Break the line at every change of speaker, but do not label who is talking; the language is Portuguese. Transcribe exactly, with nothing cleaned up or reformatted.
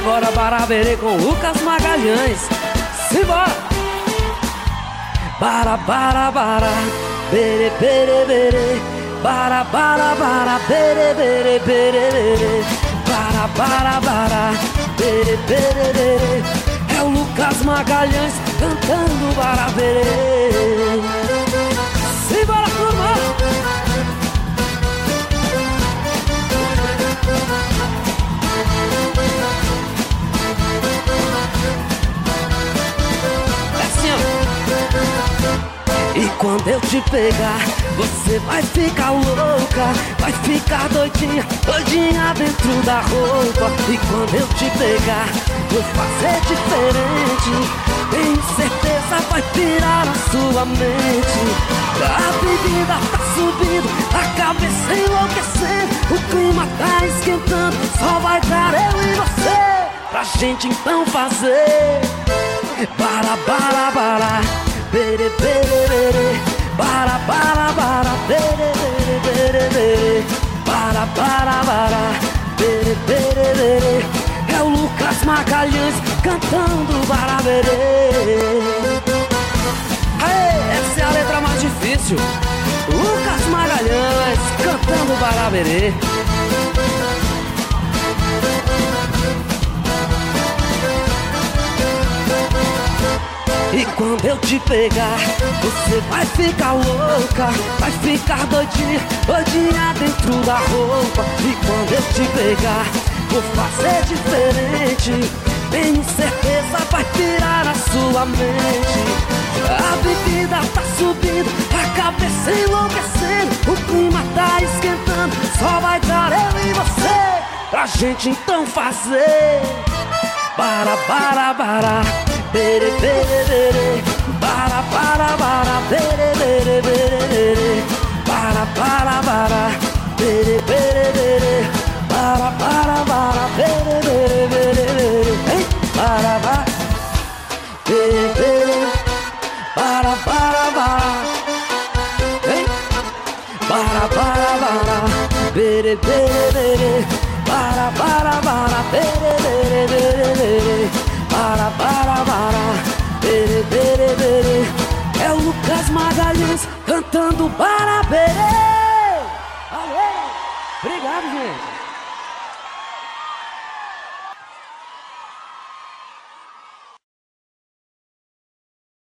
agora Baraberê com Lucas Magalhães. Simbora! Bara, bara, bara, bere, bere, bere. Bara, bara, bara, bere, bere, bere, bere. Bara, bara, bara, bere, bere, bere. É o Lucas Magalhães cantando Baraberê. Simbora, turma! E quando eu te pegar, você vai ficar louca, vai ficar doidinha, doidinha dentro da roupa. E quando eu te pegar, vou fazer diferente, tenho certeza vai pirar a sua mente. A bebida tá subindo, a cabeça enlouquecendo, o clima tá esquentando, só vai dar eu e você pra gente então fazer bara, bara, bara, bere, bere, bere. Bara, bara, bara, bere, bere, bere, bere. Bara, bara, bara, bere, bere, bere. É o Lucas Magalhães cantando Baraberê. Aê, essa é a letra mais difícil. Lucas Magalhães cantando Baraberê. E quando eu te pegar, você vai ficar louca, vai ficar doidinha, doidinha dentro da roupa. E quando eu te pegar, vou fazer diferente, tenho certeza vai tirar a sua mente. A bebida tá subindo, a cabeça enlouquecendo, o clima tá esquentando, só vai dar eu e você pra gente então fazer bara, bara, bara, bere, bere, bere. Bara, bara, bara, bere, bere, bere, bere. Bara, bara, bara, bere, bere, bere. Bara, bara, bara, bere, bere, bere, bere. Hein? Bara, bara, bere, bere. Bara, bara, bara. Hein? Bara, bara, bara, bere, bere, bere. Bara, bara, bara, bere, bere, bere, bere. Bara, bara, bara, bere, bere, bere. É o Lucas Magalhães cantando Baraberê. Valeu! Obrigado, gente!